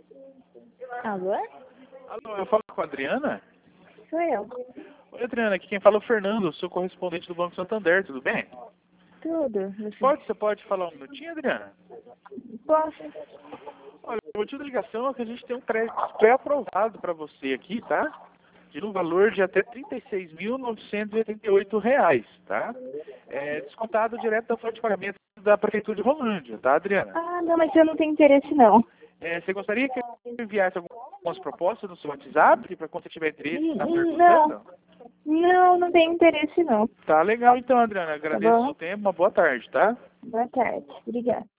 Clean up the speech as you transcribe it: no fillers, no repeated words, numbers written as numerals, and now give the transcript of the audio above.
Alô? Alô, eu falo com a Adriana? Sou eu. Oi, Adriana, aqui quem fala é o Fernando, sou correspondente do Banco Santander, tudo bem? Tudo. Você? Você pode falar um minutinho, Adriana? Posso? Olha, o motivo da ligação é que a gente tem um crédito pré-aprovado para você aqui, tá? De um valor de até R$ 36.988, tá? Descontado direto da folha de pagamento da Prefeitura de Rolândia, tá, Adriana? Ah, não, mas eu não tenho interesse, não. Você gostaria que eu enviasse algumas propostas no seu WhatsApp para quando você tiver interesse em estar Não. perguntando? Não tenho interesse, não. Tá legal então, Adriana. Tá Agradeço o bom? seu tempo. Uma boa tarde, tá? Boa tarde. Obrigada.